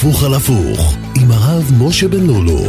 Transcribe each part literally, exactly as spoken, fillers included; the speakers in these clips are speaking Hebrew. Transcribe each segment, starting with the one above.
הפוך על הפוך עם הרב משה בן לולו.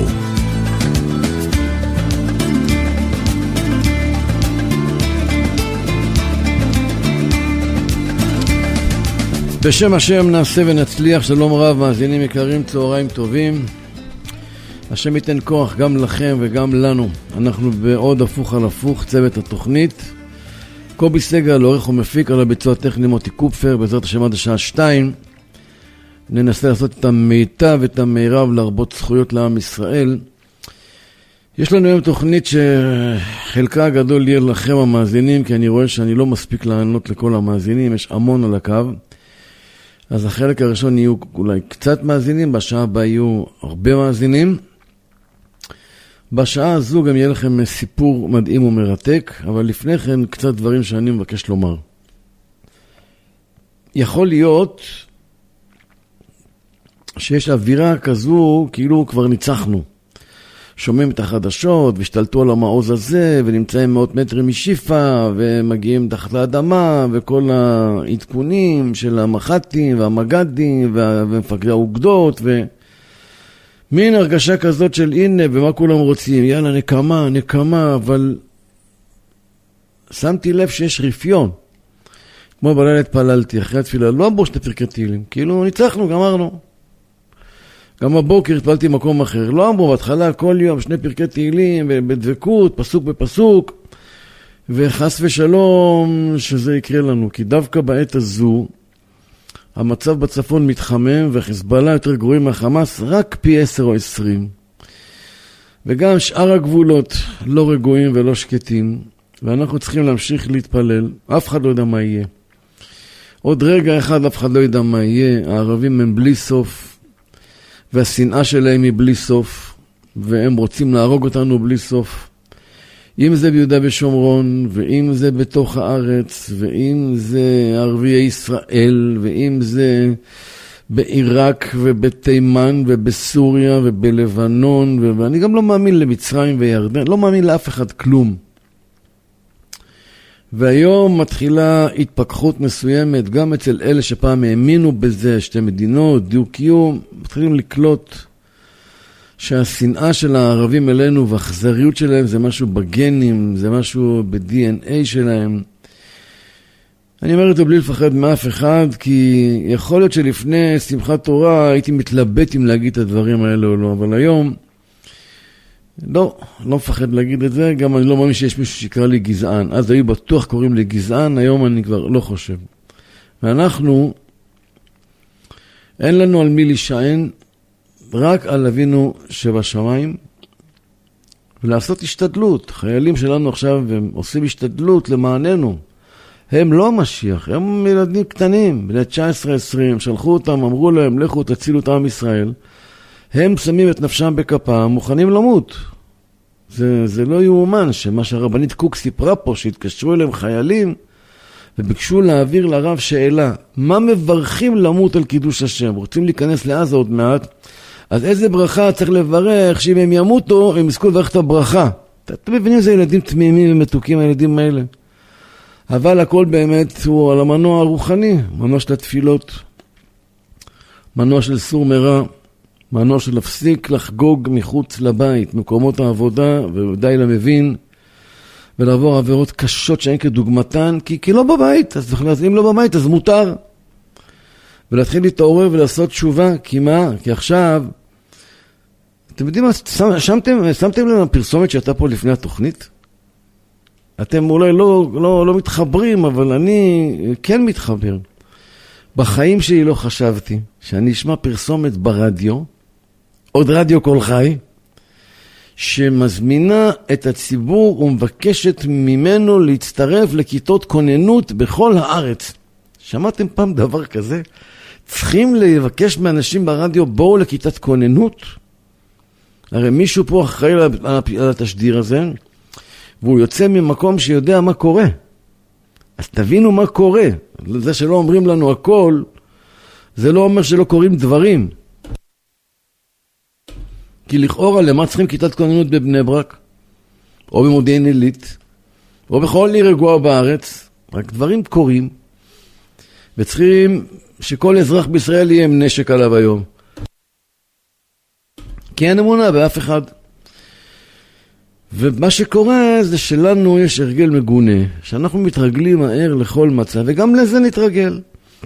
בשם השם נעשה ונצליח. שלום רב, מאזינים יקרים, צהריים טובים. השם ייתן כוח גם לכם וגם לנו. אנחנו בעוד הפוך על הפוך, צוות התוכנית. קובי סגל, עורך ומפיק, על הביצוע הטכני מוטי קופפר. בעזרת השם עד השעה שתיים ננסה לעשות את המיטב ואת המירב להרבות זכויות לעם ישראל. יש לנו היום תוכנית שחלקה הגדול יהיה לכם המאזינים, כי אני רואה שאני לא מספיק לענות לכל המאזינים, יש המון על הקו. אז החלק הראשון יהיו אולי קצת מאזינים, בשעה הבאה יהיו הרבה מאזינים. בשעה הזו גם יהיה לכם סיפור מדהים ומרתק, אבל לפני כן קצת דברים שאני מבקש לומר. יכול להיות שיש אווירה כזו כאילו כבר ניצחנו. שומעים את החדשות והשתלטו על המעוז הזה ונמצאים מאות מטרים משיפה ומגיעים תחת לאדמה וכל העדכונים של המח"טים והמג"דים ומפקדי האוגדות ומין הרגשה כזאת של הנה ומה כולם רוצים, יאללה נקמה, נקמה, אבל שמתי לב שיש רפיון. כמו בלילה התפללתי אחרי התפילה, לא אמרו שתי פרקי תהילים, כאילו ניצחנו, גמרנו. גם בבוקר התפללתי מקום אחר. לא אמרו בהתחלה כל יום שני פרקי תהילים בדבקות, פסוק בפסוק, וחס ושלום שזה יקרה לנו. כי דווקא בעת הזו המצב בצפון מתחמם והחיזבאללה יותר גרועים מהחמאס רק פי עשר או עשרים. וגם שאר הגבולות לא רגועים ולא שקטים, ואנחנו צריכים להמשיך להתפלל. אף אחד לא יודע מה יהיה. עוד רגע אחד אף אחד לא יודע מה יהיה. הערבים הם בלי סוף. והשנאה שלהם היא בלי סוף, והם רוצים להרוג אותנו בלי סוף. אם זה ביהודה ושומרון, ואם זה בתוך הארץ, ואם זה ערביי ישראל, ואם זה בעיראק ובתימן ובסוריה ובלבנון, ואני גם לא מאמין למצרים וירדן, לא מאמין לאף אחד כלום. והיום מתחילה התפכחות מסוימת, גם אצל אלה שפעם האמינו בזה, שתי מדינות, דיוק קיום, מתחילים לקלוט שהשנאה של הערבים אלינו והאכזריות שלהם זה משהו בגנים, זה משהו ב-די אן איי שלהם. אני אומר את זה בלי לפחד מאף אחד, כי יכול להיות שלפני שמחת תורה הייתי מתלבט אם להגיד את הדברים האלה או לא, אבל היום לא, לא מפחד להגיד את זה, גם אני לא מאמין שיש מישהו שיקרא לי גזען. אז היו בטוח קוראים לי גזען, היום אני כבר לא חושב. ואנחנו, אין לנו על מי להישען, רק על אבינו שבשמיים, ולעשות השתדלות. חיילים שלנו עכשיו הם עושים השתדלות למעננו. הם לא המשיח, הם ילדים קטנים, בני תשע עשרה עשרים, שלחו אותם, אמרו להם, לכו תצילו את עם ישראל. הם שמים את נפשם בכפם, מוכנים למות. זה, זה לא יאומן שמה שהרבנית קוק סיפרה פה, שהתקשרו אליהם חיילים, וביקשו להעביר לרב שאלה, מה מברכים למות על קידוש השם? רוצים להיכנס לעזה עוד מעט, אז איזה ברכה צריך לברך, שאם הם ימותו, הם יזכו לברך את הברכה. אתם מבינים, זה ילדים תמימים ומתוקים, הילדים האלה. אבל הכל באמת הוא על המנוע הרוחני, מנוע של התפילות, מנוע של סור מרע, מנוע של להפסיק לחגוג מחוץ לבית, מקומות העבודה, ודי למבין, ולעבור עבירות קשות שאין כדוגמתן, כי, כי לא בבית, אז אם לא בבית אז מותר. ולהתחיל להתעורר ולעשות תשובה, כי מה? כי עכשיו, אתם יודעים מה, שמתם, שמתם להם הפרסומת שהייתה פה לפני התוכנית? אתם אולי לא, לא, לא מתחברים, אבל אני כן מתחבר. בחיים שלי לא חשבתי שאני אשמע פרסומת ברדיו, עוד רדיו כל חי, שמזמינה את הציבור ומבקשת ממנו להצטרף לכיתות כוננות בכל הארץ. שמעתם פעם דבר כזה? צריכים לבקש מאנשים ברדיו, בואו לכיתת כוננות? הרי מישהו פה אחראי על התשדיר הזה, והוא יוצא ממקום שיודע מה קורה. אז תבינו מה קורה. זה שלא אומרים לנו הכל, זה לא אומר שלא קוראים דברים. כי לכאורה למה צריכים כיתת כוננות בבני ברק, או במודיעין עילית, או בכל עיר רגועה בארץ, רק דברים קורים, וצריכים שכל אזרח בישראל יהיה עם נשק עליו היום. כי אין אמונה באף אחד. ומה שקורה זה שלנו יש הרגל מגונה, שאנחנו מתרגלים מהר לכל מצב, וגם לזה נתרגל.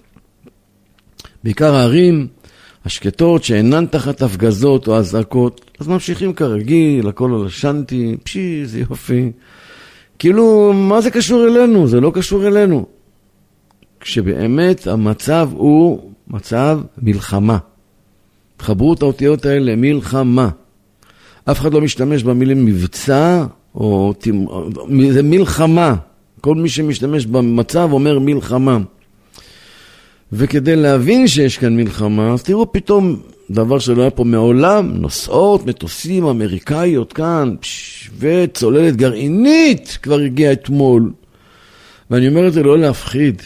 בעיקר הערים השקטות שאינן תחת הפגזות או הזעקות, אז ממשיכים כרגיל, הכל על השנתי, פשי, זה יופי. כאילו, מה זה קשור אלינו? זה לא קשור אלינו. כשבאמת המצב הוא מצב מלחמה. תחברו את האותיות האלה, מלחמה. אף אחד לא משתמש במילים מבצע, או זה מלחמה. כל מי שמשתמש במצב אומר מלחמה. וכדי להבין שיש כאן מלחמה, אז תראו פתאום דבר שלא היה פה מעולם, נוסעות, מטוסים אמריקאיות כאן, פש, וצוללת גרעינית כבר הגיעה אתמול. ואני אומר את זה לא להפחיד.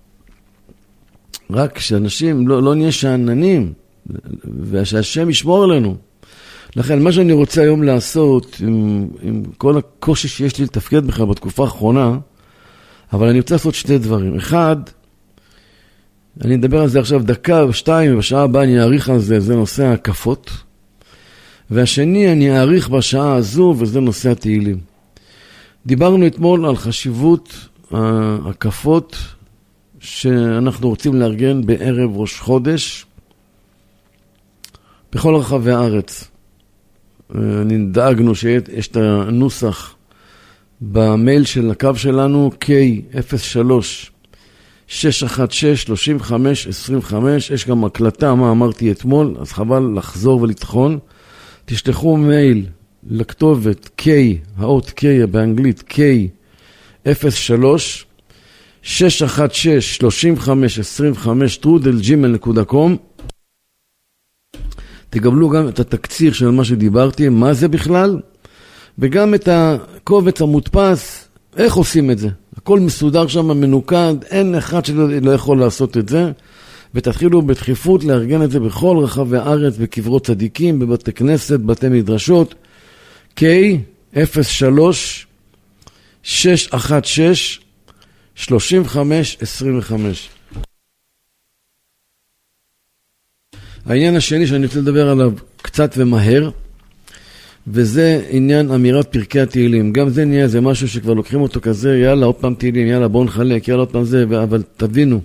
רק שאנשים לא, לא נהיה שעננים, ושהשם ישמור עלינו. לכן, מה שאני רוצה היום לעשות, עם, עם כל הקושי שיש לי לתפקד בכלל בתקופה האחרונה, אבל אני רוצה לעשות שתי דברים. אחד, אני אדבר על זה עכשיו דקה או שתיים, ובשעה הבאה אני אעריך על זה, זה נושא ההקפות. והשני, אני אעריך בשעה הזו, וזה נושא התהילים. דיברנו אתמול על חשיבות ההקפות, שאנחנו רוצים לארגן בערב ראש חודש, בכל רחבי הארץ. אני דאגנו שיש את הנוסח במייל של הקו שלנו, קיי אפס שלוש שש אחת שש שלוש חמש עשרים וחמש, יש גם הקלטה מה אמרתי אתמול, אז חבל לחזור ולטחון. תשלחו מייל לכתובת K, האות K באנגלית, קיי אפס שלוש שש אחת שש שלוש חמש עשרים וחמש טרודל ג'ימייל נקודה קום. תקבלו גם את התקציר של מה שדיברתי, מה זה בכלל, וגם את הקובץ המודפס, איך עושים את זה. הכל מסודר שם, מנוקד, אין אחד שלא יכול לעשות את זה, ותתחילו בדחיפות לארגן את זה בכל רחבי הארץ, בקברות צדיקים, בבתי כנסת, בתי מדרשות, קיי אפס שלוש שש אחת שש שלוש חמש עשרים וחמש. העניין השני שאני רוצה לדבר עליו קצת ומהר, וזה עניין אמירת פרקי התהילים. גם זה נהיה, זה משהו שכבר לוקחים אותו כזה, יאללה, עוד פעם תהילים, יאללה, בואו נחלק, יאללה, עוד פעם זה, אבל תבינו.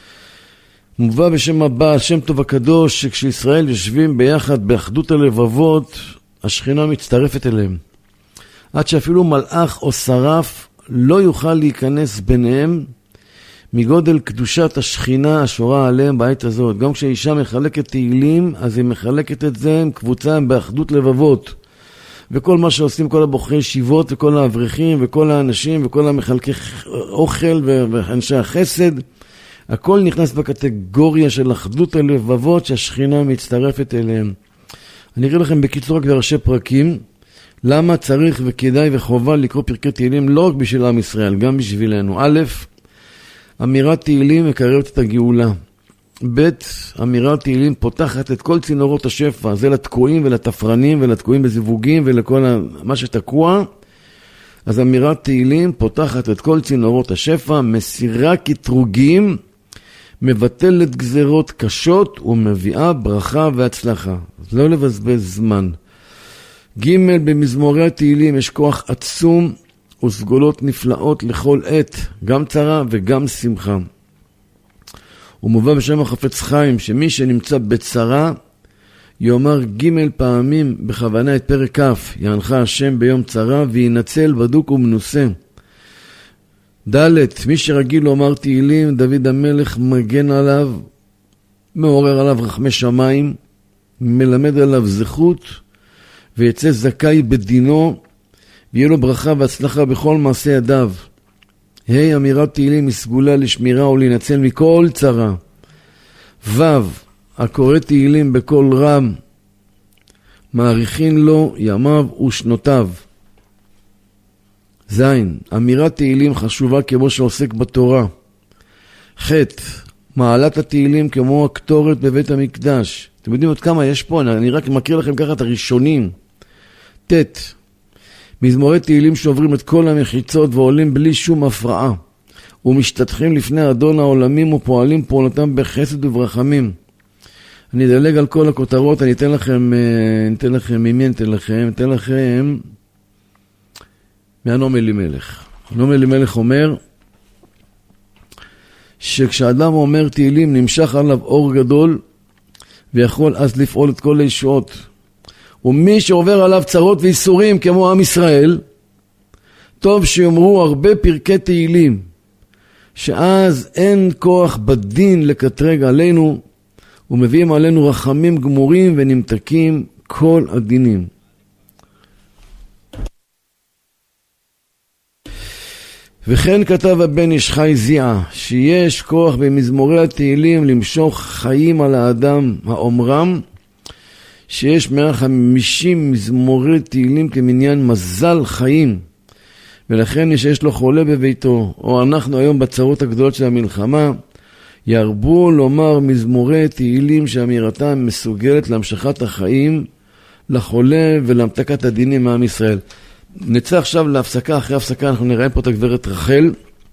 מובא בשם הבא, השם טוב הקדוש, שכשישראל יושבים ביחד באחדות הלבבות, השכינה מצטרפת אליהם. עד שאפילו מלאך או שרף לא יוכל להיכנס ביניהם, מגודל קדושת השכינה השורה עליהם בעת הזאת. גם כשאישה מחלקת תהילים, אז היא מחלקת את זה עם קבוצה, עם באחדות לבבות. וכל מה שעושים כל הבוחרי שיבות וכל האברכים וכל האנשים וכל המחלקי אוכל ואנשי החסד, הכל נכנס בקטגוריה של אחדות הלבבות שהשכינה מצטרפת אליהם. אני אראה לכם בקיצור רק בראשי פרקים, למה צריך וכדאי וחובה לקרוא פרקי תהילים לא רק בשביל עם ישראל, גם בשבילנו. א', אמירת תהילים מקרבת את הגאולה. ב', אמירת תהילים פותחת את כל צינורות השפע, זה לתקועים ולתפרנים ולתקועים בזיווגים ולכל מה שתקוע. אז אמירת תהילים פותחת את כל צינורות השפע, מסירה כתרוגים, מבטלת גזרות קשות ומביאה ברכה והצלחה. אז לא לבזבז זמן. ג', במזמורי התהילים יש כוח עצום וסגולות נפלאות לכל עת, גם צרה וגם שמחה. הוא מובא בשם החפץ חיים, שמי שנמצא בצרה, יאמר ג' פעמים בכוונה את פרק כ', יענך השם ביום צרה, וינצל בדוק ומנוסה. ד', מי שרגיל לומר תהילים, דוד המלך מגן עליו, מעורר עליו רחמי שמיים, מלמד עליו זכות, ויצא זכאי בדינו, ויהיה לו ברכה והצלחה בכל מעשה ידיו. ה', אמירת תהילים מסגולה לשמירה ולהינצל מכל צרה. ו', הקורא תהילים בכל רם, מעריכין לו ימיו ושנותיו. ז', אמירת תהילים חשובה כמו שעוסק בתורה. ח', מעלת התהילים כמו הקטורת בבית המקדש. אתם יודעים עוד כמה יש פה? אני רק מכיר לכם ככה את הראשונים. ט', מזמורי תהילים שעוברים את כל המחיצות ועולים בלי שום הפרעה, ומשתתחים לפני אדון העולמים ופועלים פעולתם בחסד וברחמים. אני אדלג על כל הכותרות, אני אתן לכם, אני אתן לכם, ממי אתן לכם? אתן לכם מהנעם אלימלך. הנעם אלימלך אומר, שכשאדם אומר תהילים נמשך עליו אור גדול, ויכול אז לפעול את כל הישועות. ומי שעובר עליו צרות ואיסורים כמו עם ישראל, טוב שיאמרו הרבה פרקי תהילים, שאז אין כוח בדין לקטרג עלינו, ומביאים עלינו רחמים גמורים ונמתקים כל הדינים. וכן כתב הבן איש חי זיעה, שיש כוח במזמורי התהילים למשוך חיים על האדם האומרם, שיש מאה וחמישים מזמורי תהילים כמניין מזל חיים, ולכן מי שיש לו חולה בביתו, או אנחנו היום בצרות הגדולות של המלחמה, ירבו לומר מזמורי תהילים שאמירתם מסוגלת להמשכת החיים לחולה ולהמתקת הדינים מעם ישראל. נצא עכשיו להפסקה, אחרי הפסקה אנחנו נראה פה את הגברת רחל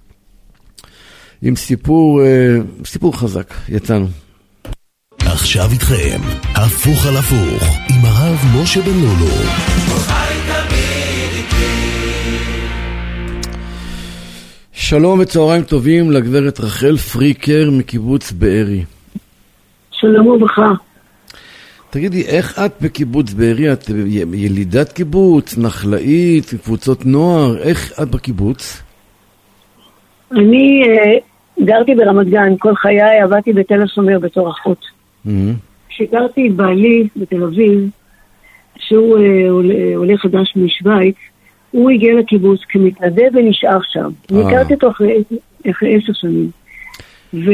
עם סיפור, סיפור חזק. יצאנו. עכשיו איתכם, הפוך על הפוך, עם הרב משה בן לולו. שלום וצהריים טובים לגברת רחל פריקר מקיבוץ בארי. שלום וברכה. תגידי, איך את בקיבוץ בארי? את ילידת קיבוץ, נחלאית, קבוצות נוער, איך את בקיבוץ? אני uh, גרתי ברמת גן, כל חיי עבדתי בתל השומר בתור אחות. כשגרתי mm-hmm. בעלי בתל אביב, שהוא uh, עולה חדש משוויץ, הוא הגיע לקיבוץ כמתנדב ונשאר שם. אני הכרתי אותו אחרי, אחרי עשר שנים. ו,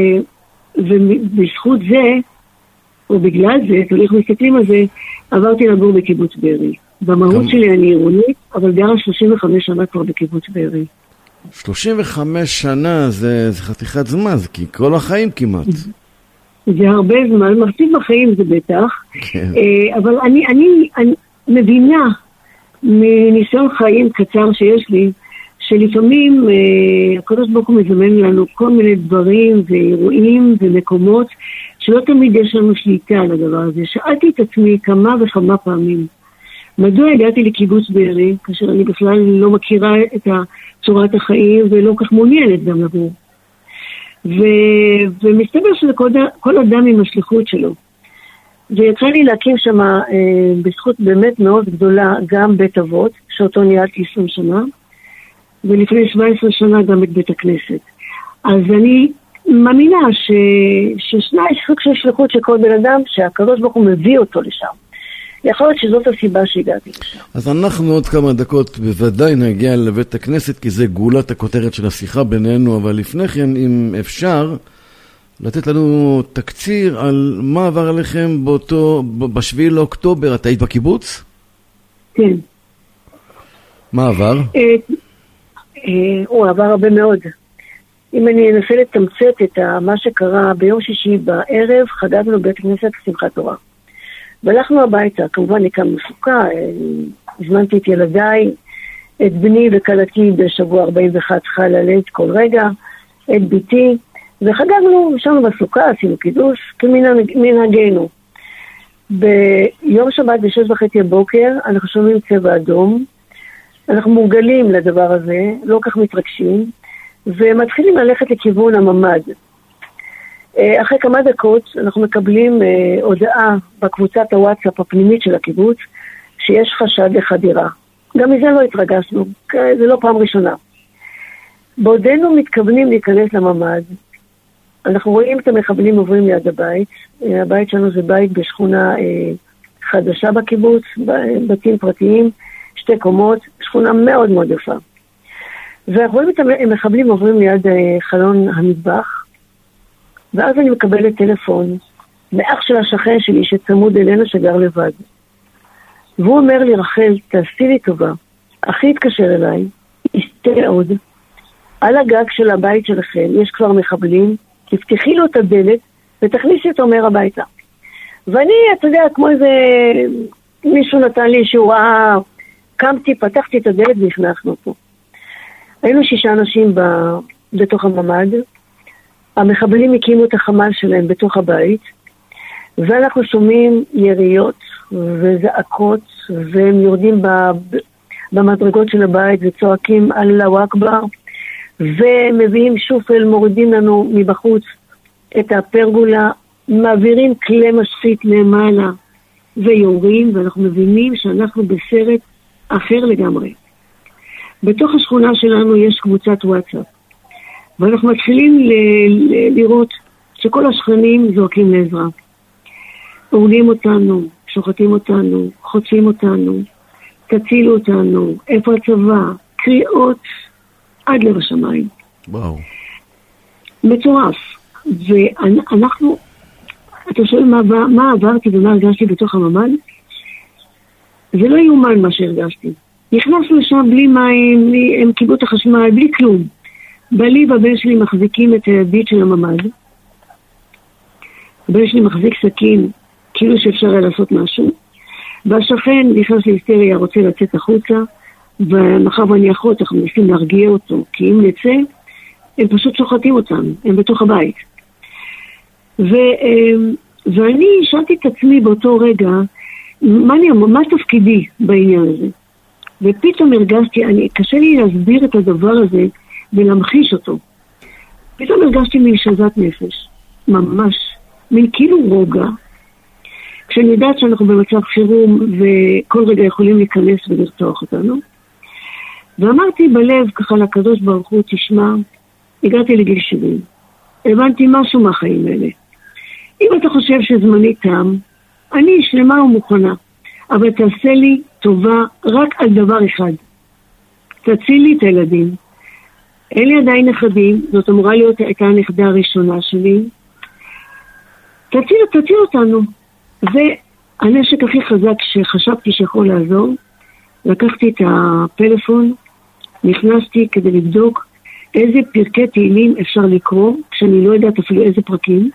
ובזכות זה, או בגלל זה, תוליך מסתכלים על זה, עברתי לגור בקיבוץ בארי. במהות שלי אני עירונית, אבל גרה שלושים וחמש שנה כבר בקיבוץ בארי. שלושים וחמש שנה זה, זה חתיכת זמן, זה כל החיים כמעט. זה הרבה זמן, מחציב בחיים זה בטח. כן. אבל אני, אני, אני מבינה, מניסיון חיים קצר שיש לי, שלפעמים אה, הקדוש ברוך הוא מזמן לנו כל מיני דברים ואירועים ומקומות שלא תמיד יש לנו שליטה על הדבר הזה. שאלתי את עצמי כמה וכמה פעמים, מדוע הגעתי לקיבוץ בארי, כאשר אני בכלל לא מכירה את צורת החיים ולא כך מעוניינת גם לגור. ו... ומסתבר שכל אדם עם השליחות שלו. ויצא לי להקים שם אה, בזכות באמת מאוד גדולה גם בית אבות, שאותו ניהלתי עשרים שנה, ולפני שבע עשרה שנה גם את בית הכנסת. אז אני מאמינה ש... ששנה יש סוג של שליחות של כל בן אדם, שהקדוש ברוך הוא מביא אותו לשם. יכול להיות שזאת הסיבה שהגעתי לשם. אז אנחנו עוד כמה דקות בוודאי נגיע לבית הכנסת, כי זה גולת הכותרת של השיחה בינינו, אבל לפני כן, אם אפשר, לתת לנו תקציר על מה עבר עליכם באותו, בשביעי לאוקטובר. את היית בקיבוץ? כן. מה עבר? הוא עבר הרבה מאוד. אם אני אנסה לתמצת את מה שקרה ביום שישי בערב, חגגנו בית כנסת שמחת תורה. והלכנו הביתה, כמובן הקמנו סוכה, הזמנתי את ילדיי, את בני וכלתי בשבוע ארבעים ואחת חל עליהם כל רגע, את ביתי, וחגגנו, ישבנו בסוכה, עשינו קידוש, כמנהגנו. ביום שבת בשש וחצי הבוקר, אנחנו שומעים צבע אדום, אנחנו מורגלים לדבר הזה, לא כך מתרגשים, ומתחילים ללכת לכיוון הממד. אחרי כמה דקות אנחנו מקבלים הודעה בקבוצת הוואטסאפ הפנימית של הקיבוץ, שיש חשד לחדירה. גם מזה לא התרגשנו, זה לא פעם ראשונה. בעודנו מתכוונים להיכנס לממד, אנחנו רואים את המחבלים עוברים ליד הבית. הבית שלנו זה בית בשכונה אה, חדשה בקיבוץ, בתים פרטיים, שתי קומות, שכונה מאוד מאוד יפה. ואנחנו רואים את המחבלים עוברים ליד אה, חלון המטבח, ואז אני מקבלת טלפון מאח של השכן שלי שצמוד אלינו שגר לבד. והוא אומר לי, רחל, תעשי לי טובה. אחי התקשר אליי, יסתה עוד. על הגג של הבית שלכם יש כבר מחבלים, תפתחי לו את הדלת ותכניסי אותו מהר הביתה. ואני, אתה יודע, כמו איזה מישהו נתן לי שהוא ראה, קמתי, פתחתי את הדלת והכנסנו אותו. היינו שישה אנשים ב... בתוך הממד, המחבלים הקימו את החמ"ל שלהם בתוך הבית, ואנחנו שומעים יריות וזעקות, והם יורדים במדרגות של הבית וצועקים אללהו אכבר, ומביאים שופל, מורידים לנו מבחוץ את הפרגולה, מעבירים כלי משחית למעלה ויורים, ואנחנו מבינים שאנחנו בסרט אחר לגמרי. בתוך השכונה שלנו יש קבוצת וואטסאפ, ואנחנו מתחילים ל- ל- לראות שכל השכנים זועקים לעזרה. הורגים אותנו, שוחטים אותנו, חוטפים אותנו, תצילו אותנו, איפה הצבא, קריאות עד לב השמיים. וואו. מטורף. ואנחנו, אתה שואל מה, מה עברתי ומה הרגשתי בתוך הממ"ד? זה לא יאומן מה שהרגשתי. נכנסנו לשם בלי מים, בלי, הם קיבלו את החשמל, בלי כלום. בלי והבן שלי מחזיקים את הידית של הממ"ד. הבן שלי מחזיק סכין, כאילו שאפשר היה לעשות משהו. והשכן נכנס להיסטריה, רוצה לצאת החוצה, ומחר ואני אחות, אנחנו מנסים להרגיע אותו, כי אם נצא, הם פשוט שוחטים אותנו, הם בתוך הבית. ו, ואני שאלתי את עצמי באותו רגע, מה, אני, מה תפקידי בעניין הזה? ופתאום הרגשתי, אני, קשה לי להסביר את הדבר הזה ולהמחיש אותו. פתאום הרגשתי מין שזת נפש, ממש, מין כאילו רוגע, כשאני יודעת שאנחנו במצב חירום וכל רגע יכולים להיכנס ולרצוח אותנו. ואמרתי בלב ככה לקדוש ברוך הוא, תשמע, הגעתי לגיל שבעים, הבנתי משהו מהחיים האלה. אם אתה חושב שזמני תם, אני שלמה ומוכנה, אבל תעשה לי טובה רק על דבר אחד. תציל לי את הילדים. אין לי עדיין נכדים, זאת אמורה להיות הייתה הנכדה הראשונה שלי. תציל, תציל אותנו. והנשק הכי חזק שחשבתי שיכול לעזור, לקחתי את הפלאפון, נכנסתי כדי לבדוק איזה פרקי תהילים אפשר לקרוא, כשאני לא יודעת אפילו איזה פרקים,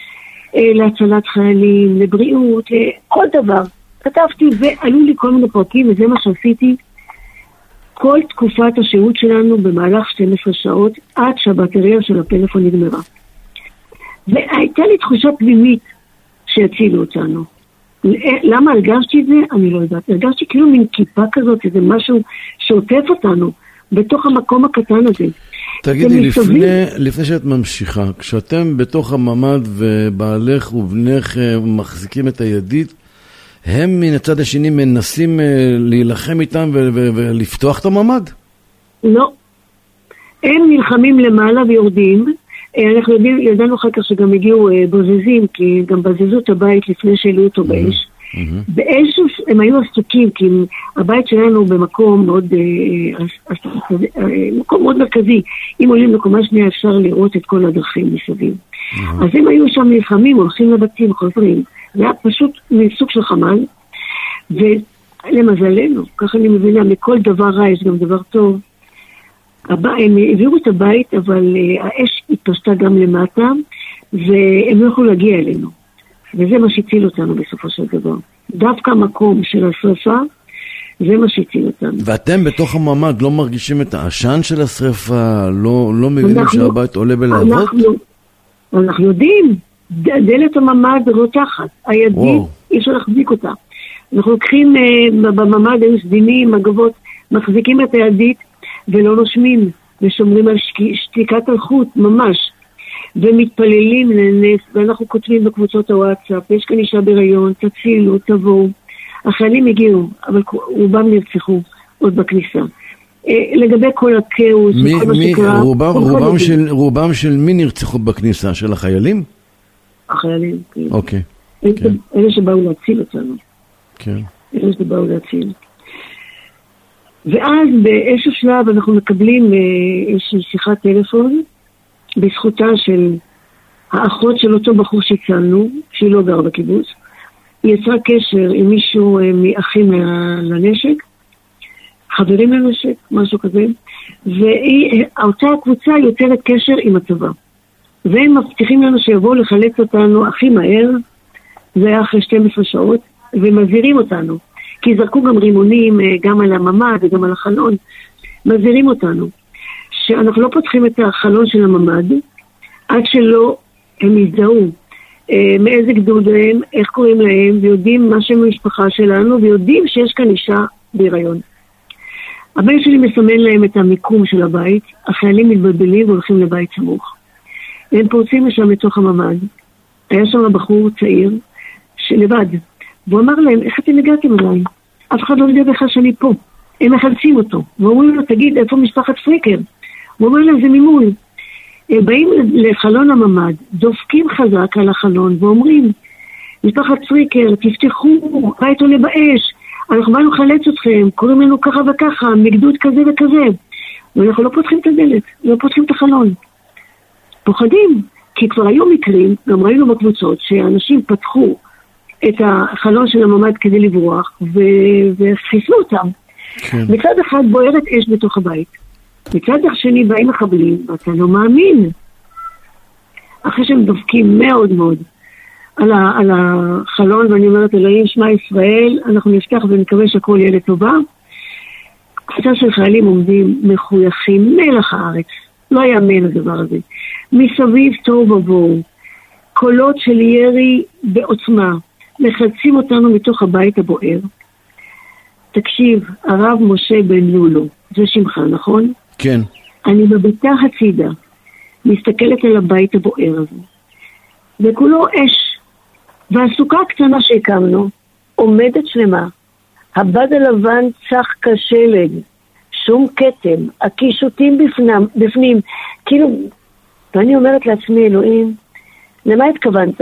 להצלת חיילים, לבריאות, כל דבר. כתבתי ועלו לי כל מיני פרקים, וזה מה שעשיתי כל תקופת השהות שלנו במהלך שתים עשרה שעות, עד שהבטריה של הפלאפון נגמרה. והייתה לי תחושה פנימית שיצילו אותנו. למה הרגשתי את זה? אני לא יודעת. הרגשתי כאילו מין כיפה כזאת, איזה משהו שעוטף אותנו בתוך המקום הקטן הזה. תגידי, לפני, לפני שאת ממשיכה, כשאתם בתוך הממ"ד ובעלך ובנך מחזיקים את הידית, הם מן הצד השני מנסים להילחם איתם ולפתוח את הממ"ד? לא. הם נלחמים למעלה ויורדים. אנחנו יודעים, ידענו אחר כך שגם הגיעו בוזזים, כי גם בזזו את הבית לפני שהעלו אותו באש. באש הם היו עסוקים, כי הבית שלנו במקום מאוד, מקום מאוד מרכזי. אם עולים לקומה שנייה אפשר לראות את כל הדרכים מסביב. אז הם היו שם נלחמים, הולכים לבתים, חוזרים. זה היה פשוט מסוג של חמל, ולמזלנו, ככה אני מבינה, מכל דבר רע יש גם דבר טוב. הם העבירו את הבית, אבל האש התפשטה גם למטה, והם לא יכולו להגיע אלינו. וזה מה שהציל אותנו בסופו של דבר. דווקא המקום של השרפה, זה מה שהציל אותנו. ואתם בתוך הממ"ד לא מרגישים את העשן של השרפה? לא, לא מבינים אנחנו, שהבית עולה בלהבות? אנחנו, אנחנו יודעים, דלת הממ"ד רותחת, הידית, אי אפשר להחזיק אותה. אנחנו לוקחים בממ"ד, היו סדינים, מגבות, מחזיקים את הידית, ולא נושמים, ושומרים על שתיקת אלחוט, ממש. ומתפללים לנס, ואנחנו כותבים בקבוצות הוואטסאפ, יש כאן אישה בהיריון, תצילו, תבואו. החיילים הגיעו, אבל רובם נרצחו עוד בכניסה. לגבי כל הכאוס, מי, כל מה מי, שקרה... רובם, רובם, של, רובם של מי נרצחו בכניסה? של החיילים? החיילים, כן. אוקיי. אלה, כן. אלה שבאו להציל אותנו. כן. אלה שבאו להציל. ואז באיזשהו שלב אנחנו מקבלים איזושהי שיחת טלפון, בזכותה של האחות של אותו בחור שהצלנו, שהיא לא גרה בקיבוץ. היא יצרה קשר עם מישהו מאחים לנשק, חברים לנשק, משהו כזה, ואותה הקבוצה יוצרת קשר עם הצבא. והם מבטיחים לנו שיבואו לחלץ אותנו הכי מהר, זה היה אחרי שתים עשרה שעות, ומזהירים אותנו, כי זרקו גם רימונים גם על הממ"ד וגם על החלון, מזהירים אותנו. שאנחנו לא פותחים את החלון של הממ"ד, עד שלא הם יזדהו אה, מאיזה גדוד הם, איך קוראים להם, ויודעים מה שם המשפחה שלנו, ויודעים שיש כאן אישה בהיריון. הבן שלי מסמן להם את המיקום של הבית, החיילים מתבלבלים והולכים לבית סמוך. הם פורצים לשם לתוך הממ"ד, היה שם בחור צעיר, לבד, והוא אמר להם, איך אתם הגעתם אליי? אף אחד לא יודע בכלל שאני פה. הם מחלצים אותו, ואומרים לו, תגיד, איפה משפחת פריקר? הוא אומר להם, זה ממול. הם באים לחלון הממ"ד, דופקים חזק על החלון, ואומרים, משפחת פריקר, תפתחו, בית עולה באש, אנחנו באנו לחלץ אתכם, קוראים לנו ככה וככה, מגדוד כזה וכזה. ואנחנו לא פותחים את הדלת, לא פותחים את החלון. פוחדים, כי כבר היו מקרים, גם ראינו בקבוצות, שאנשים פתחו את החלון של הממ"ד כדי לברוח, וחיסלו אותם. כן. מצד אחד בוערת אש בתוך הבית. מצד השני באים מחבלים, ואתה לא מאמין. אחרי שהם דופקים מאוד מאוד על, ה, על החלון, ואני אומרת, אלוהים שמע ישראל, אנחנו נפתח ונקווה שהכל יהיה לטובה. קבוצה של חיילים עומדים מחויכים מלח הארץ. לא יאמן הדבר הזה. מסביב תוהו ובוהו. קולות של ירי בעוצמה. מחלצים אותנו מתוך הבית הבוער. תקשיב, הרב משה בן לולו, זה שמך, נכון? כן. אני בביתה הצידה, מסתכלת על הבית הבוער הזה. וכולו אש. והסוכה הקטנה שהקמנו, עומדת שלמה. הבד הלבן צח כשלג. שום כתם, הקישוטים בפנים, בפנים. כאילו, ואני אומרת לעצמי, אלוהים, למה התכוונת?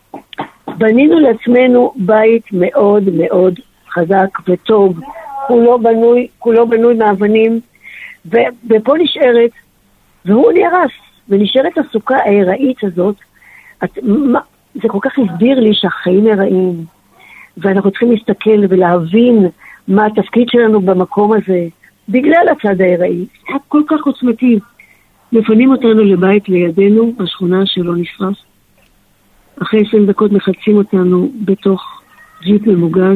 בנינו לעצמנו בית מאוד מאוד חזק וטוב, כולו בנוי, כולו בנוי מאבנים, ו, ופה נשארת, והוא נהרס, ונשארת הסוכה ההיראית הזאת. את, מה, זה כל כך הסביר לי שהחיים הרעים, ואנחנו צריכים להסתכל ולהבין מה התפקיד שלנו במקום הזה, בגלל הצד ההיראי. זה היה כל כך עוצמתי. מפנים אותנו לבית לידינו, בשכונה שלא נשרף. אחרי עשרים דקות מחלצים אותנו בתוך ג'יפ ממוגן.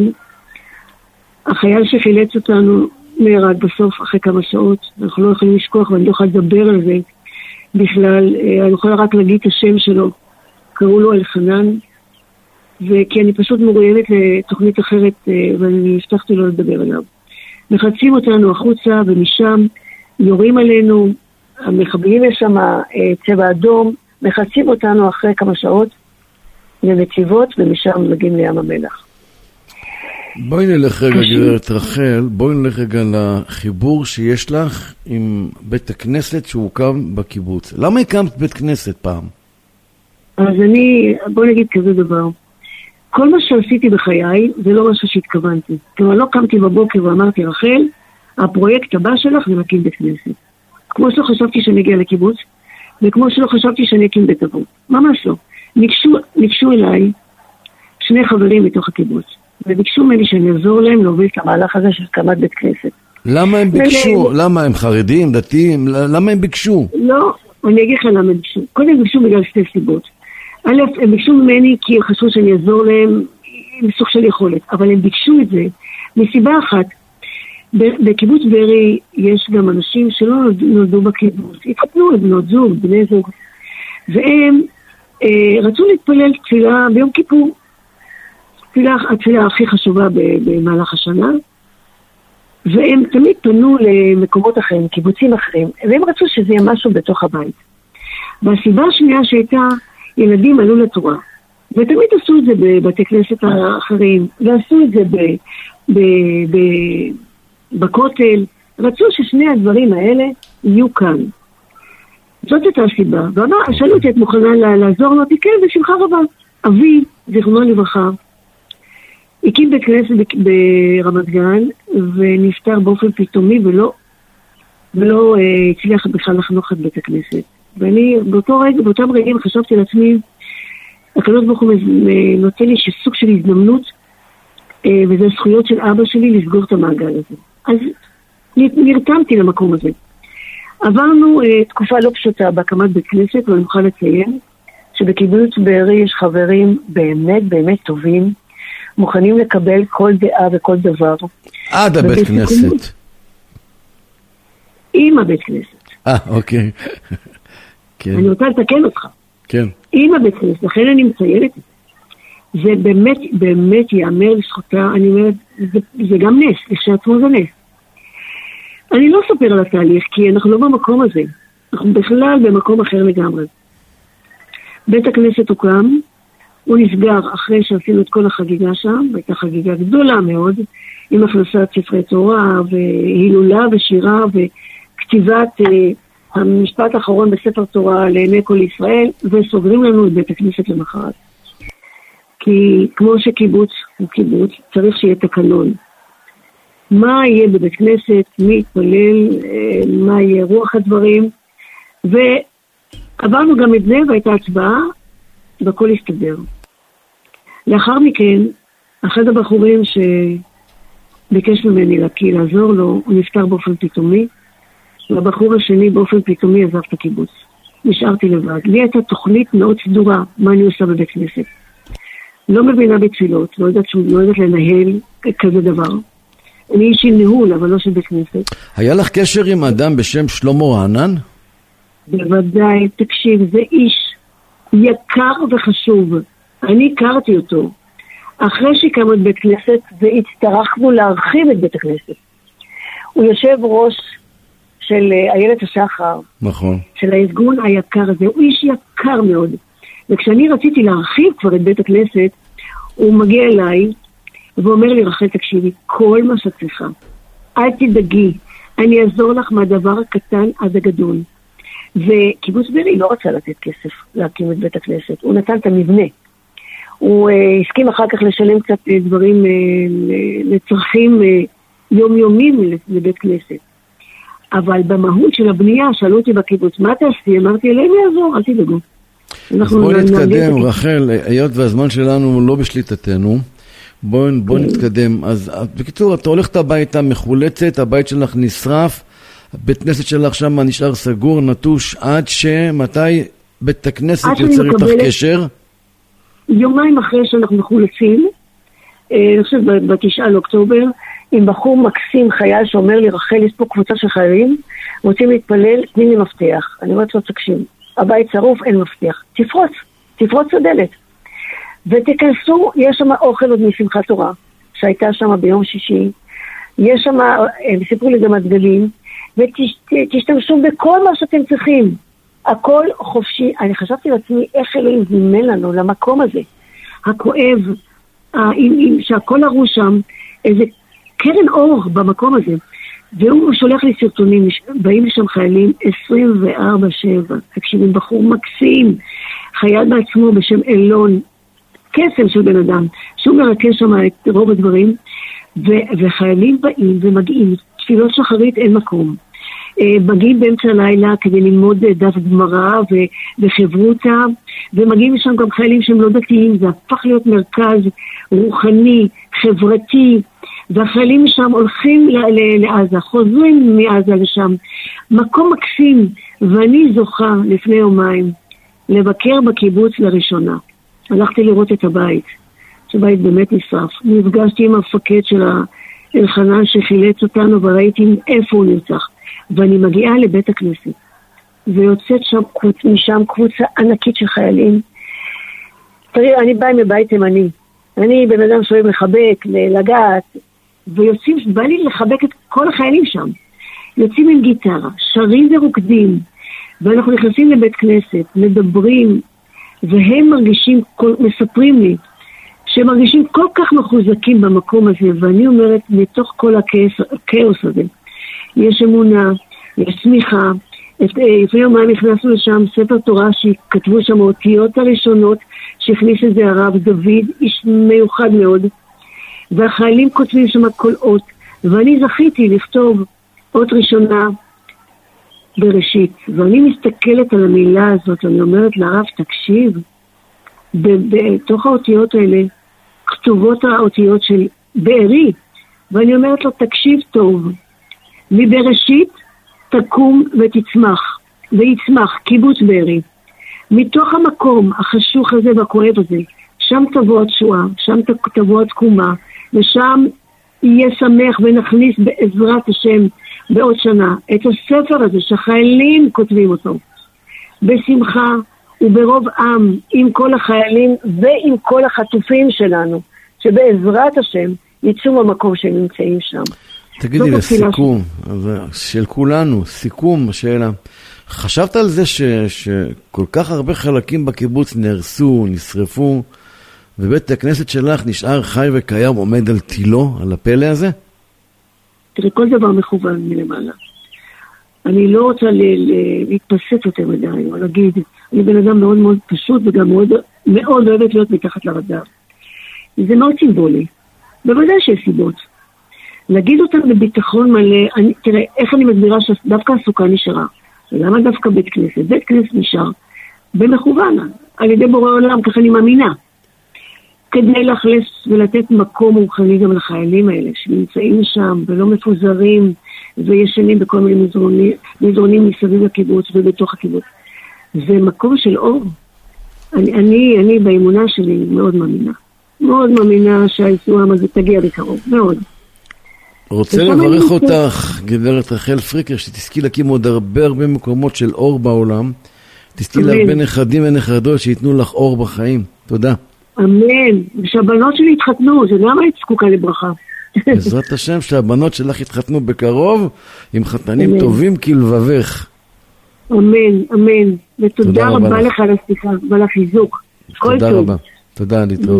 החייל שחילץ אותנו נהרג בסוף אחרי כמה שעות. אנחנו לא יכולים לשכוח ואני לא יכולה לדבר על זה בכלל. אני יכולה רק להגיד את השם שלו. קראו לו אלחנן. וכי אני פשוט מרואיינת לתוכנית אחרת ואני הבטחתי לו לדבר עליו. מחלצים אותנו החוצה ומשם יורים עלינו. המחבלים יש שם צבע אדום. מחלצים אותנו אחרי כמה שעות לנציבות, ומשם מגיעים לים המלח. בואי נלך רגע, גברת רחל, בואי נלך רגע לחיבור שיש לך עם בית הכנסת שהוקם בקיבוץ. למה הקמת בית כנסת פעם? אז אני, בואי נגיד כזה דבר. כל מה שעשיתי בחיי, זה לא משהו שהתכוונתי. כלומר, לא קמתי בבוקר ואמרתי, רחל, הפרויקט הבא שלך זה להקים בית כנסת. כמו שלא חשבתי שאני אגיע לקיבוץ, וכמו שלא חשבתי שאני אקים בית אבות. ממש לא. ניגשו, ניגשו אליי שני חברים מתוך הקיבוץ, וביקשו ממני שאני אעזור להם להוביל את המהלך הזה של הקמת בית כנסת. למה הם ביקשו? למה הם חרדים, דתיים? למה הם ביקשו? לא, אני אגיד לך למה הם ביקשו. קודם הם ביקשו בגלל שתי סיבות. א', הם ביקשו ממני כי הם חשבו שאני אעזור להם עם סוג של יכולת, אבל הם ביקשו את זה מסיבה אחת. בקיבוץ ברי יש גם אנשים שלא נולדו בקיבוץ, התחתנו בנות זוג, בני זוג, והם אה, רצו להתפלל תפילה ביום כיפור, תפילה, התפילה הכי חשובה במהלך השנה, והם תמיד פנו למקומות אחרים, קיבוצים אחרים, והם רצו שזה יהיה משהו בתוך הבית. והסיבה השנייה שהייתה, ילדים עלו לתורה, ותמיד עשו את זה בבתי כנסת האחרים, ועשו את זה ב... ב, ב בכותל, רצו ששני הדברים האלה יהיו כאן. זאת הייתה הסיבה. ואמר, שאלו אותי, את מוכנה לעזור? אמרתי, כן, בשמחה רבה. אבי, זיכרונו לברכה, הקים בית כנסת ברמת גן, ונפטר באופן פתאומי, ולא, ולא אה, הצליח בכלל לחנוך את בית הכנסת. ואני, באותו רגע, באותם רגעים, חשבתי לעצמי, הקדוש ברוך הוא נותן לי שסוג של הזדמנות, אה, וזה הזכויות של אבא שלי לסגור את המעגל הזה. אז נרתמתי למקום הזה. עברנו uh, תקופה לא פשוטה בהקמת בית כנסת, ואני מוכן לציין שבקיבוץ בארי יש חברים באמת באמת טובים, מוכנים לקבל כל דעה וכל דבר. עד הבית כנסת. עם הבית כנסת. אה, אוקיי. כן. אני רוצה לתקן אותך. כן. עם הבית כנסת, לכן אני מציינת, זה באמת, באמת יאמר לזכותה, אני אומרת, זה, זה גם נס, כשעצמו זה נס. אני לא אספר על התהליך, כי אנחנו לא במקום הזה, אנחנו בכלל במקום אחר לגמרי. בית הכנסת הוקם, הוא נסגר אחרי שעשינו את כל החגיגה שם, הייתה חגיגה גדולה מאוד, עם הכנסת ספרי תורה, והילולה ושירה, וכתיבת אה, המשפט האחרון בספר תורה לעיני כל ישראל, וסוגרים לנו את בית הכנסת למחרת. כי כמו שקיבוץ הוא קיבוץ, צריך שיהיה תקנון. מה יהיה בבית כנסת, מי יתפלל, אה, מה יהיה רוח הדברים, ועברנו גם את זה, והייתה הצבעה, והכל הסתדר. לאחר מכן, אחד הבחורים שביקש ממני להקיא לעזור לו, הוא נפטר באופן פתאומי, והבחור השני באופן פתאומי עזב את הקיבוץ. נשארתי לבד. לי הייתה תוכנית מאוד סדורה, מה אני עושה בבית כנסת. לא מבינה בתפילות, לא יודעת, לא יודעת לנהל כזה דבר. אני איש עם ניהול, אבל לא של בית כנסת. היה לך קשר עם אדם בשם שלמה רענן? בוודאי, תקשיב, זה איש יקר וחשוב. אני הכרתי אותו. אחרי שהקמנו את בית כנסת, והצטרכנו להרחיב את בית הכנסת. הוא יושב ראש של איילת השחר. נכון. של הארגון היקר הזה. הוא איש יקר מאוד. וכשאני רציתי להרחיב כבר את בית הכנסת, הוא מגיע אליי, ואומר לי, רחל, תקשיבי, כל מה שצריכה. אל תדאגי, אני אעזור לך מהדבר הקטן עד הגדול. וקיבוץ בארי לא רצה לתת כסף להקים את בית הכנסת, הוא נתן את המבנה. הוא uh, הסכים אחר כך לשלם קצת uh, דברים uh, לצרכים uh, יומיומיים לבית כנסת. אבל במהות של הבנייה, שאלו אותי בקיבוץ, מה תעשי? אמרתי, אליהם יעזור, אל תדאגו. אז בואו נתקדם, רחל, היות והזמן שלנו לא בשליטתנו, בואו בוא נתקדם. אז בקיצור, אתה הולכת הביתה מחולצת, הבית שלך נשרף, בית כנסת שלך שם נשאר סגור, נטוש, עד שמתי בית הכנסת יוצר איתך קשר? יומיים אחרי שאנחנו מחולצים, אני חושבת בתשעה לאוקטובר, עם בחור מקסים חייל שאומר לי, רחל, יש פה קבוצה של חיילים, רוצים להתפלל, תני לי מפתח. אני אומרת לו, תקשיב, הבית שרוף, אין מפתח. תפרוץ, תפרוץ הדלת. ותכנסו, יש שם אוכל עוד משמחת תורה, שהייתה שם ביום שישי. יש שם, הם סיפרו לי גם הדגלים, ותשתמשו בכל מה שאתם צריכים. הכל חופשי. אני חשבתי לעצמי, איך אלוהים זימן לנו למקום הזה, הכואב, שהכל הראו שם, איזה קרן אור במקום הזה. והוא שולח לי סרטונים, באים לשם חיילים עשרים וארבע שבע, תקשיבים, בחור מקסים, חייל בעצמו בשם אלון, קסם של בן אדם, שהוא מרכז שם את רוב הדברים, ו- וחיילים באים ומגיעים, תפילות שחרית אין מקום, מגיעים באמצע הלילה כדי ללמוד דף גמרא ו- וחברותה, ומגיעים לשם גם חיילים שהם לא דתיים, זה הפך להיות מרכז רוחני, חברתי, והחיילים שם הולכים לעזה, חוזרים מעזה לשם, מקום מקסים, ואני זוכה לפני יומיים לבקר בקיבוץ לראשונה. הלכתי לראות את הבית, שבית באמת נשרף. נפגשתי עם המפקד של אלחנן שחילץ אותנו, וראיתי איפה הוא נרצח. ואני מגיעה לבית הכנסת, ויוצאת שם, משם קבוצה ענקית של חיילים. תראי, אני באה מבית תימני. אני בן אדם שאוהב לחבק, לגעת, ויוצאים, בא לי לחבק את כל החיילים שם. יוצאים עם גיטרה, שרים ורוקדים, ואנחנו נכנסים לבית כנסת, מדברים, והם מרגישים, כל, מספרים לי, שהם מרגישים כל כך מחוזקים במקום הזה, ואני אומרת, מתוך כל הכאוס, הכאוס הזה, יש אמונה, יש צמיחה. לפני יומיים נכנסנו לשם ספר תורה שכתבו שם האותיות הראשונות, שהכניס את זה הרב דוד, איש מיוחד מאוד, והחיילים כותבים שם כל אות, ואני זכיתי לכתוב אות ראשונה בראשית, ואני מסתכלת על המילה הזאת, אני אומרת לרב, תקשיב, בתוך האותיות האלה כתובות האותיות של בארי, ואני אומרת לו, תקשיב טוב, מבראשית תקום ותצמח, ויצמח קיבוץ בארי, מתוך המקום החשוך הזה והכואב הזה, שם תבוא התשועה, שם תבוא התקומה, ושם יהיה שמח ונכניס בעזרת השם בעוד שנה את הספר הזה שהחיילים כותבים אותו בשמחה וברוב עם, עם כל החיילים ועם כל החטופים שלנו, שבעזרת השם יצאו במקום שהם נמצאים שם. תגידי לסיכום, של כולנו, סיכום השאלה. חשבת על זה ש, שכל כך הרבה חלקים בקיבוץ נהרסו, נשרפו, ובית הכנסת שלך נשאר חי וקיים, עומד על תילו, על הפלא הזה? תראה, כל דבר מכוון מלמעלה. אני לא רוצה להתפסט יותר מדי, או להגיד, אני בן אדם מאוד מאוד פשוט, וגם מאוד, מאוד אוהבת להיות מתחת לרדאר. זה מאוד סימבולי. בוודאי שיש סיבות. להגיד אותם בביטחון מלא, אני, תראה, איך אני מסבירה שדווקא הסוכה נשארה? למה דווקא בית כנסת? בית כנסת נשאר במכוון, על ידי בורא עולם, ככה אני מאמינה. כדי להכלס ולתת מקום רוחני גם לחיילים האלה, שנמצאים שם ולא מפוזרים וישנים בכל מיני מזרונים, מזרונים מסביב לקיבוץ ובתוך הקיבוץ. זה מקום של אור. אני, אני, אני באמונה שלי מאוד מאמינה. מאוד מאמינה שהישועה הזה תגיע בקרוב, מאוד. רוצה לברך אותך, גברת רחל פריקר, שתזכי להקים עוד הרבה הרבה מקומות של אור בעולם. תזכי להרבה נכדים ונכדות שיתנו לך אור בחיים. תודה. אמן. ושהבנות שלי יתחתנו, זה למה היית זקוקה לברכה. בעזרת השם שהבנות שלך יתחתנו בקרוב עם חתנים טובים כלבבך. אמן, אמן. ותודה רבה לך על השיחה ועל החיזוק. תודה רבה. תודה, להתראות.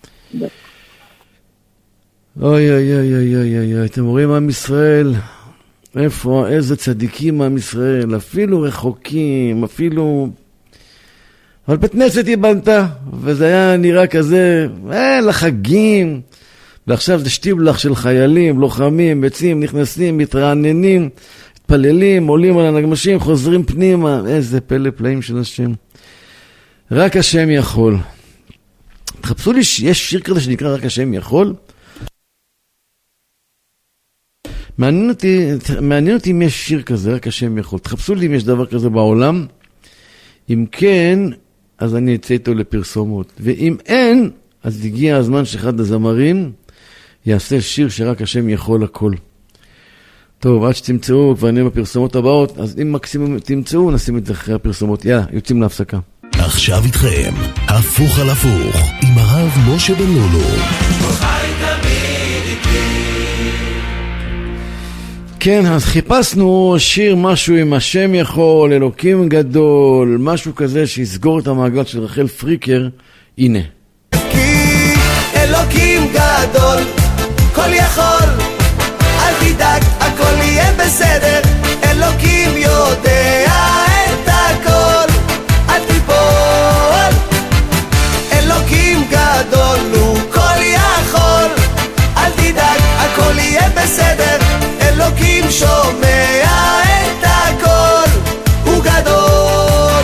אוי אוי אוי אוי אוי אוי, אתם רואים עם ישראל, איפה, איזה צדיקים עם ישראל, אפילו רחוקים, אפילו... אבל בית כנסת היא בנתה, וזה היה נראה כזה, אה, לחגים, ועכשיו זה שטיבלח של חיילים, לוחמים, יוצאים, נכנסים, מתרעננים, מתפללים, עולים על הנגמשים, חוזרים פנימה, איזה פלא פלאים של השם. רק השם יכול. תחפשו לי, יש שיר כזה שנקרא רק השם יכול? מעניין אותי, מעניין אותי אם יש שיר כזה, רק השם יכול. תחפשו לי אם יש דבר כזה בעולם. אם כן, אז אני אצא איתו לפרסומות. ואם אין, אז הגיע הזמן שאחד הזמרים יעשה שיר שרק השם יכול הכל. טוב, עד שתמצאו, כבר נהיה בפרסומות הבאות, אז אם מקסימום תמצאו, נשים את זה אחרי הפרסומות. יאללה, יוצאים להפסקה. עכשיו איתכם, הפוך על הפוך, עם הרב משה בן לולו. כן, אז חיפשנו שיר משהו עם השם יכול, אלוקים גדול, משהו כזה שיסגור את המעגל של רחל פריקר. הנה. כי אלוקים גדול, כל יכול, אל תדאג, הכל יהיה בסדר. אלוקים יודע את הכל, אל תיפול. אלוקים גדול, הוא כל יכול, אל תדאג, הכל יהיה בסדר. אלוקים שומע את הכל, הוא גדול.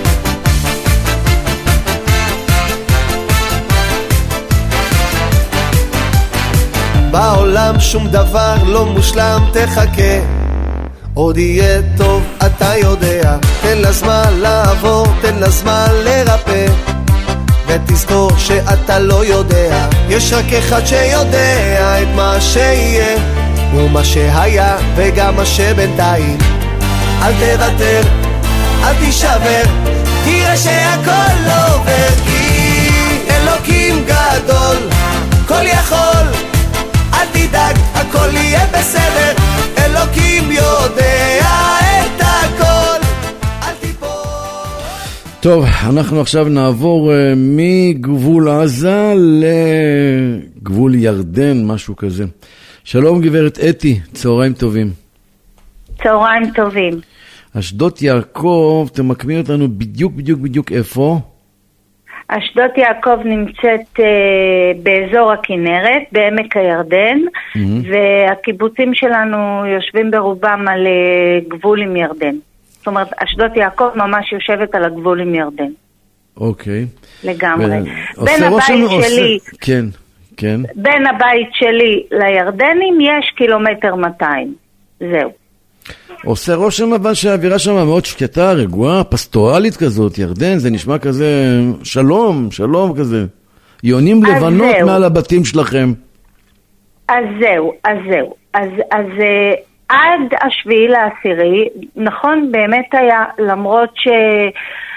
בעולם שום דבר לא מושלם, תחכה, עוד יהיה טוב, אתה יודע. תן לה זמן לעבור, תן לה זמן לרפא, ותזכור שאתה לא יודע, יש רק אחד שיודע את מה שיהיה ומה שהיה וגם מה שבינתיים. אל תוותר, אל תישבר, תראה שהכל עובר. כי אלוקים גדול, כל יכול, אל תדאג, הכל יהיה בסדר. אלוקים יודע את הכל, אל תיפול. טוב, אנחנו עכשיו נעבור uh, מגבול עזה לגבול ירדן, משהו כזה. שלום גברת אתי, צהריים טובים. צהריים טובים. אשדות יעקב, תמקמי אותנו בדיוק בדיוק בדיוק איפה? אשדות יעקב נמצאת uh, באזור הכנרת, בעמק הירדן, mm-hmm. והקיבוצים שלנו יושבים ברובם על uh, גבול עם ירדן. זאת אומרת, אשדות יעקב ממש יושבת על הגבול עם ירדן. אוקיי. לגמרי. ו... בין הבית שלי... עושה... כן. כן. בין הבית שלי לירדנים יש קילומטר מאתיים. זהו. עושה רושם אבל שהאווירה שם מאוד שקטה, רגועה, פסטורלית כזאת. ירדן זה נשמע כזה שלום, שלום כזה. יונים לבנות זהו. מעל הבתים שלכם. אז זהו, אז זהו. אז, אז עד השביעי לעשירי, נכון, באמת היה, למרות ש...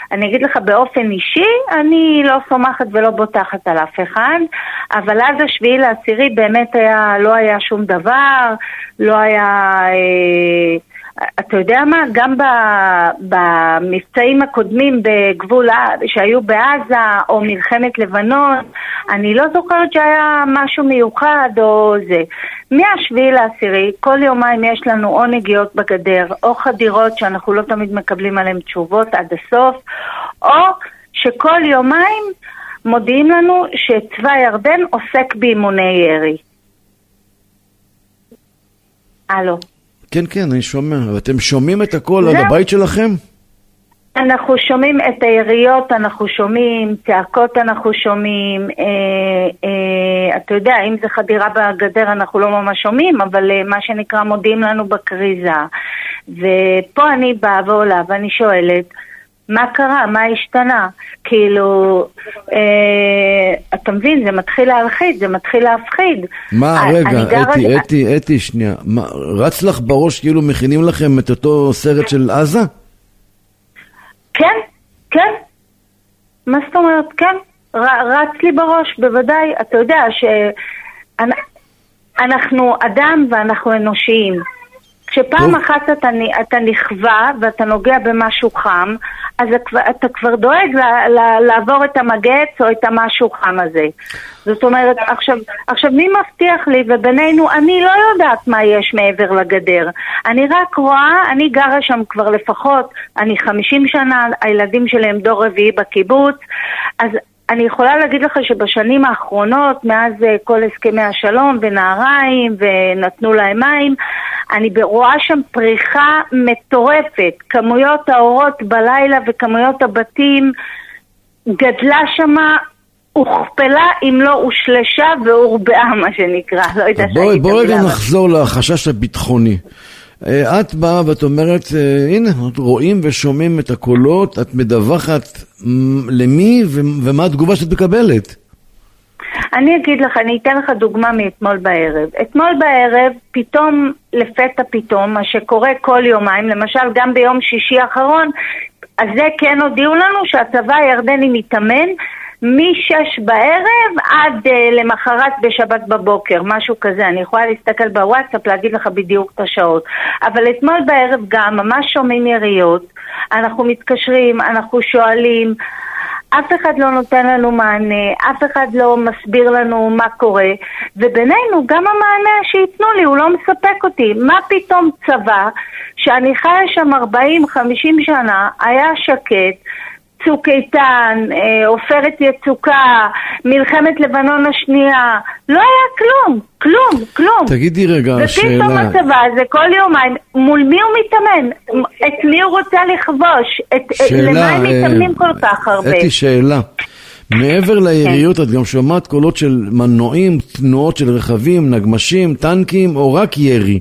אני אגיד לך באופן אישי, אני לא סומכת ולא בוטחת על אף אחד, אבל אז השביעי לעשירי באמת היה, לא היה שום דבר, לא היה... אה, אתה יודע מה? גם במבצעים הקודמים בגבול שהיו בעזה או מלחמת לבנון, אני לא זוכרת שהיה משהו מיוחד או זה. מהשביעי לעשירי, כל יומיים יש לנו או נגיעות בגדר או חדירות שאנחנו לא תמיד מקבלים עליהן תשובות עד הסוף, או שכל יומיים מודיעים לנו שצבא ירדן עוסק באימוני ירי. הלו. כן, כן, אני שומע. ואתם שומעים את הכל על הבית שלכם? אנחנו שומעים את היריות, אנחנו שומעים, צעקות אנחנו שומעים, אה, אה, אתה יודע, אם זה חדירה בגדר אנחנו לא ממש שומעים, אבל אה, מה שנקרא מודיעים לנו בקריזה. ופה אני באה ועולה ואני שואלת, מה קרה? מה השתנה? כאילו, אה, אתה מבין, זה מתחיל להלחיד, זה מתחיל להפחיד. מה, רגע, אתי, על... אתי, אתי, שנייה. מה, רץ לך בראש כאילו מכינים לכם את אותו סרט של עזה? כן, כן. מה זאת אומרת? כן. ר, רץ לי בראש, בוודאי. אתה יודע שאנחנו אדם ואנחנו אנושיים. כשפעם טוב. אחת אתה, אתה נכווה ואתה נוגע במשהו חם, אז אתה כבר דואג ל, ל, לעבור את המגץ או את המשהו חם הזה. זאת אומרת, עכשיו, עכשיו מי מבטיח לי, ובינינו אני לא יודעת מה יש מעבר לגדר. אני רק רואה, אני גרה שם כבר לפחות, אני חמישים שנה, הילדים שלהם דור רביעי בקיבוץ, אז אני יכולה להגיד לך שבשנים האחרונות, מאז כל הסכמי השלום ונעריים ונתנו להם מים, אני רואה שם פריחה מטורפת. כמויות האורות בלילה וכמויות הבתים גדלה שמה, הוכפלה אם לא הושלשה והורבעה, מה שנקרא. לא יודע בואי, בואי רגע נחזור לחשש הביטחוני. את באה ואת אומרת, הנה, רואים ושומעים את הקולות, את מדווחת למי ומה התגובה שאת מקבלת? אני אגיד לך, אני אתן לך דוגמה מאתמול בערב. אתמול בערב, פתאום, לפתע פתאום, מה שקורה כל יומיים, למשל גם ביום שישי האחרון, אז זה כן הודיעו לנו שהצבא הירדני מתאמן, משש בערב עד uh, למחרת בשבת בבוקר, משהו כזה. אני יכולה להסתכל בוואטסאפ, להגיד לך בדיוק את השעות. אבל אתמול בערב גם, ממש שומעים יריות, אנחנו מתקשרים, אנחנו שואלים, אף אחד לא נותן לנו מענה, אף אחד לא מסביר לנו מה קורה, ובינינו גם המענה שיתנו לי הוא לא מספק אותי. מה פתאום צבא, שאני חיה שם ארבעים חמישים שנה, היה שקט, צוק איתן, עופרת יצוקה, מלחמת לבנון השנייה, לא היה כלום, כלום, כלום. תגידי רגע, שאלה. ופתאום הצבא הזה כל יומיים, מול מי הוא מתאמן? את מי הוא רוצה לכבוש? את, שאלה, למה הם מתאמנים כל כך הרבה? אתי, שאלה. מעבר ליריות, את גם שומעת קולות של מנועים, תנועות של רכבים, נגמשים, טנקים, או רק ירי?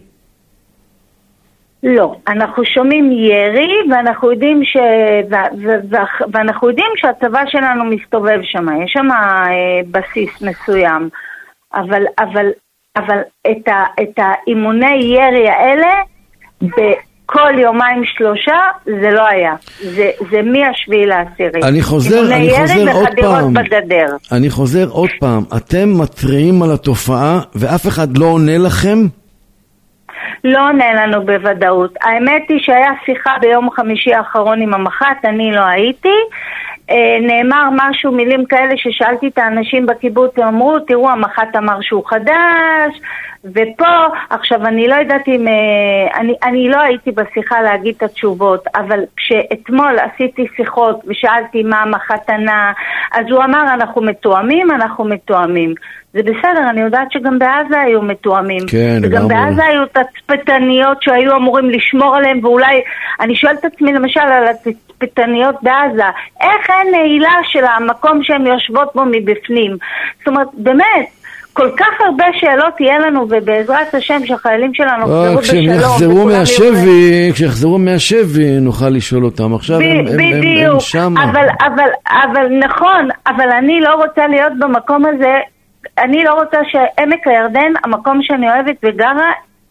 לא, אנחנו שומעים ירי ואנחנו יודעים ש... ו... ו... ו... ואנחנו יודעים שהצבא שלנו מסתובב שם, יש שם אה, בסיס מסוים, אבל, אבל, אבל את, ה... את האימוני ירי האלה בכל יומיים שלושה זה לא היה, זה, זה מהשביעי לעשירי. אני חוזר, אני חוזר עוד פעם, בגדר. אני חוזר עוד פעם, אתם מתריעים על התופעה ואף אחד לא עונה לכם? לא עונה לנו בוודאות. האמת היא שהיה שיחה ביום חמישי האחרון עם המח"ט, אני לא הייתי. נאמר משהו, מילים כאלה ששאלתי את האנשים בקיבוץ, הם אמרו, תראו, המח"ט אמר שהוא חדש, ופה, עכשיו אני לא יודעת אם, אני, אני לא הייתי בשיחה להגיד את התשובות, אבל כשאתמול עשיתי שיחות ושאלתי מה המח"ט ענה, אז הוא אמר, אנחנו מתואמים, אנחנו מתואמים. זה בסדר, אני יודעת שגם בעזה היו מתואמים. כן, וגם בעזה היו תצפיתניות שהיו אמורים לשמור עליהם, ואולי, אני שואלת את עצמי למשל על התצפיתניות בעזה, איך אין נעילה של המקום שהן יושבות בו מבפנים? זאת אומרת, באמת, כל כך הרבה שאלות יהיה לנו, ובעזרת השם שהחיילים שלנו יחזרו בשלום. כשיחזרו מהשבי, כשיחזרו מהשבי נוכל לשאול אותם. עכשיו הם, הם, הם, הם שם. אבל, אבל, אבל נכון, אבל אני לא רוצה להיות במקום הזה, אני לא רוצה שעמק הירדן, המקום שאני אוהבת וגרה,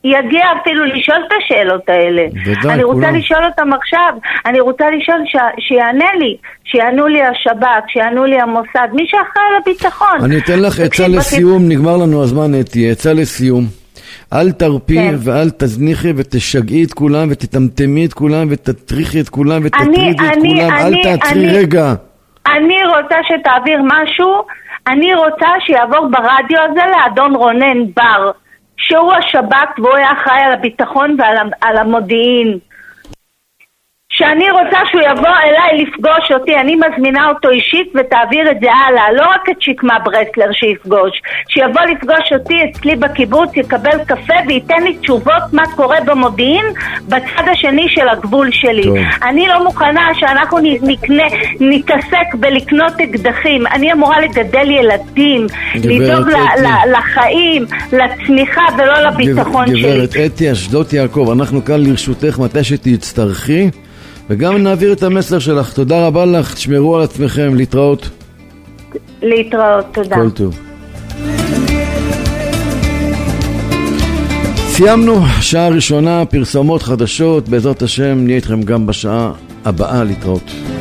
יגיע אפילו לשאול את השאלות האלה. ודאי, אני רוצה כולם. לשאול אותם עכשיו, אני רוצה לשאול ש... שיענה לי, שיענו לי השב"כ, שיענו לי המוסד, מי שאחראי לביטחון. אני אתן לך עצה לסיום, נגמר לנו הזמן אתי, עצה לסיום. אל תרפי כן. ואל תזניחי ותשגעי את כולם ותתמתמי את כולם ותטריחי את כולם ותטרידי את אני, כולם, אני, אל תעצרי אני, רגע. אני רוצה שתעביר משהו, אני רוצה שיעבור ברדיו הזה לאדון רונן בר, שהוא השב"כ והוא היה אחראי על הביטחון ועל על המודיעין. שאני רוצה שהוא יבוא אליי לפגוש אותי, אני מזמינה אותו אישית ותעביר את זה הלאה, לא רק את שקמה ברסלר שיפגוש, שיבוא לפגוש אותי אצלי בקיבוץ, יקבל קפה וייתן לי תשובות מה קורה במודיעין בצד השני של הגבול שלי. טוב. אני לא מוכנה שאנחנו נקנה, נתעסק בלקנות אקדחים, אני אמורה לגדל ילדים, לדאוג ל- ל- לחיים, לצמיחה ולא לביטחון גב, שלי. גברת אתי אשדות יעקב, אנחנו כאן לרשותך מתי שתצטרכי, וגם נעביר את המסר שלך. תודה רבה לך, תשמרו על עצמכם, להתראות. להתראות, תודה. כל טוב. סיימנו, שעה ראשונה, פרסומות חדשות, בעזרת השם נהיה איתכם גם בשעה הבאה, להתראות.